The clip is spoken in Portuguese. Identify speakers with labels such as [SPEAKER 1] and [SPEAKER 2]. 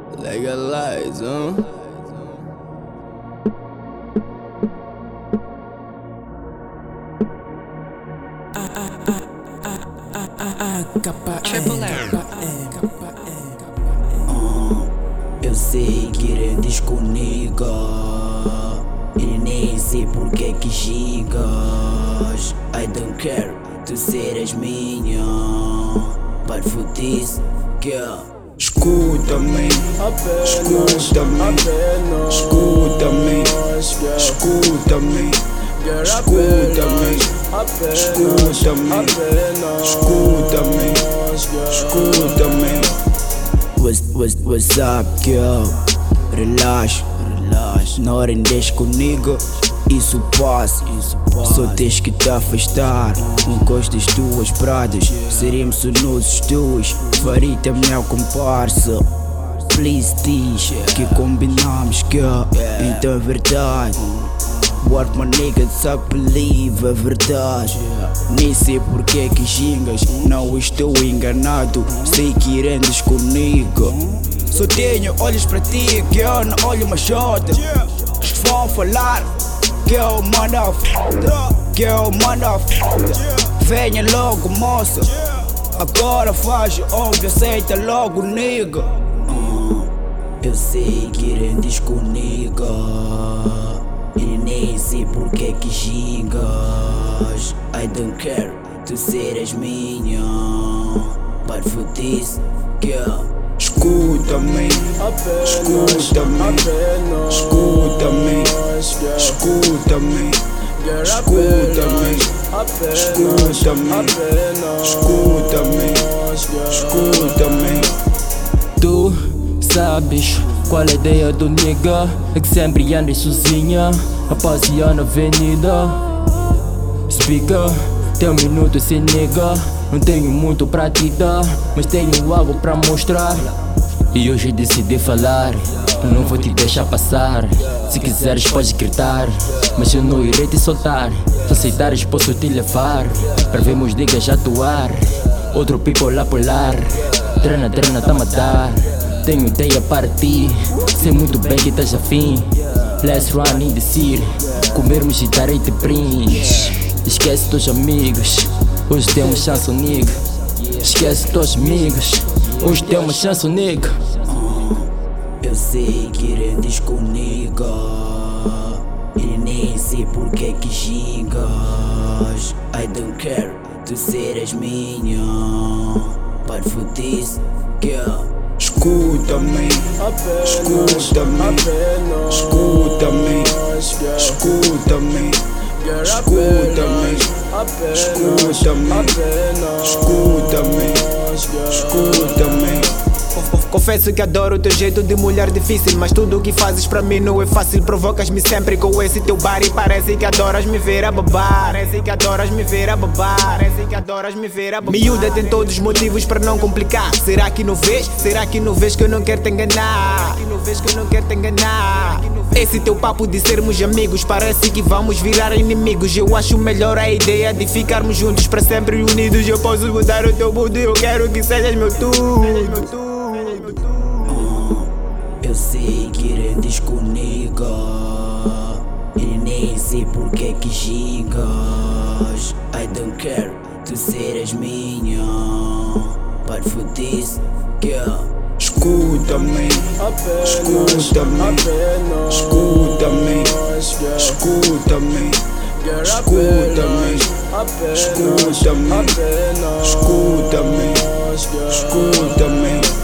[SPEAKER 1] Legalize,
[SPEAKER 2] Triple R.
[SPEAKER 3] Eu sei que rendes comigo e nem sei porque que gigas. I don't care, tu seres minha. But for this, girl, escuta-me, escuta-me, escuta-me, escuta-me, escuta-me, escuta-me, escuta-me, escuta-me. What's up, girl? Relaxa, não rendes comigo, isso passa. Só tens que te afastar com as tuas pradas. Seremos nós dois, faria-te a minha comparsa. Please diz que combinamos, girl, então é verdade. What my niggas I believe é verdade. Nem sei porque que gingas, não estou enganado. Sei que rendes comigo. Só tenho olhos pra ti, que eu não olho mais outra. Os que vão falar que eu mando, que eu mando. Venha logo, moça. Agora faz óbvio, aceita logo, nigga. Eu sei que rendes comigo e nem sei porque que gingas. I don't care, tu seres minha. But for this, girl, escuta-me, escuta-me, escuta-me, escuta-me, escuta-me, escuta-me, escuta-me, escuta-me.
[SPEAKER 4] Tu sabes qual é a ideia do nigga? É que sempre andas sozinha a passear na avenida. Explica, tem minuto sem nigga. Não tenho muito pra te dar, mas tenho algo pra mostrar. E hoje decidi falar, não vou te deixar passar. Se quiseres pode gritar, mas eu não irei te soltar. Se aceitares posso te levar, para vermos niggas atuar. Outro people lá pular, treina, tá a matar. Tenho ideia para ti, sei muito bem que estás afim. Let's run in the city, comermos e darei-te brindes. Esquece teus amigos, hoje tem uma chance, nigga. Esquece teus amigos, hoje tem uma chance, nigga.
[SPEAKER 3] Eu sei que rendes comigo e nem sei porque que gingas. I don't care, tu seres minha. But for this, girl, escuta-me, escuta-me, escuta-me, escuta-me, escuta-me, escuta-me, escuta-me, escuta-me.
[SPEAKER 5] Confesso que adoro o teu jeito de mulher difícil, mas tudo o que fazes pra mim não é fácil. Provocas-me sempre com esse teu bar e parece que adoras me ver a babar. Parece que adoras me ver a babar. Parece que adoras me ver a babar. Miúda tem todos os motivos para não complicar. Será que não vês? Será que não vês que eu não quero te enganar? Será que não vês que eu não quero te enganar? Esse teu papo de sermos amigos parece que vamos virar inimigos. Eu acho melhor a ideia de ficarmos juntos para sempre unidos. Eu posso mudar o teu mundo e eu quero que sejas meu tudo.
[SPEAKER 3] Eu sei que rendes comigo e nem sei porque que gigas. I don't care, tu seres minha. But for this, girl, escuta-me, escuta-me, escuta-me, escuta-me, escuta-me, escuta-me, escuta-me, escuta-me.